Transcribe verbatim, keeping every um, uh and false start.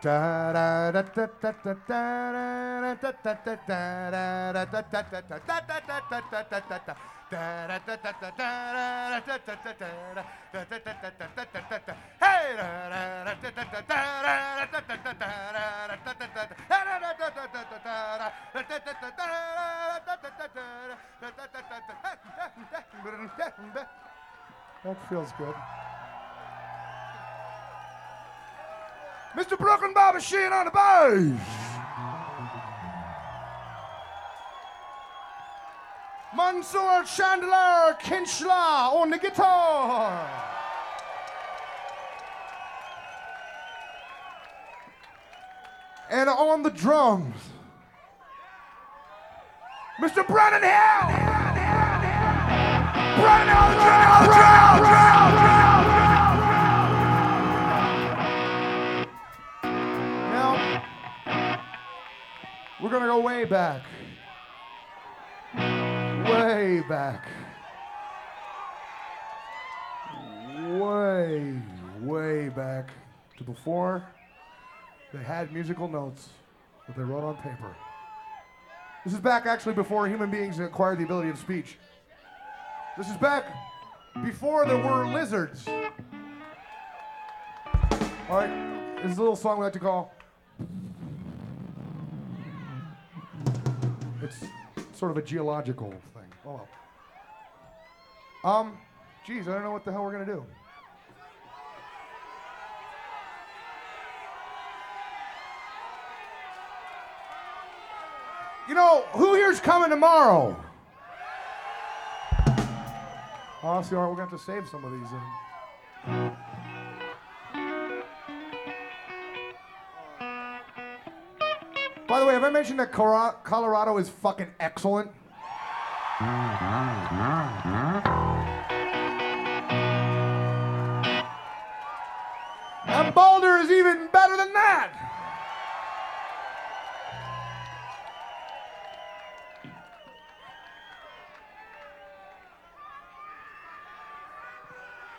That feels good. Mister Brooklyn Bobby Sheen on the bass. Mansoor Chandler Kinchla on the guitar. And on the drums, Mister Brennan Hill. Brennan on the drums. Now, we're gonna go way back. Way back. Way, way back to before they had musical notes that they wrote on paper. This is back actually before human beings acquired the ability of speech. This is back before there were lizards. All right, this is a little song we like to call. It's sort of a geological thing. Oh well. Um, geez, I don't know what the hell we're gonna do. You know, who here's coming tomorrow? Honestly, all right, we're going to have to save some of these. In. By the way, have I mentioned that Colorado is fucking excellent? And Boulder is even better than that.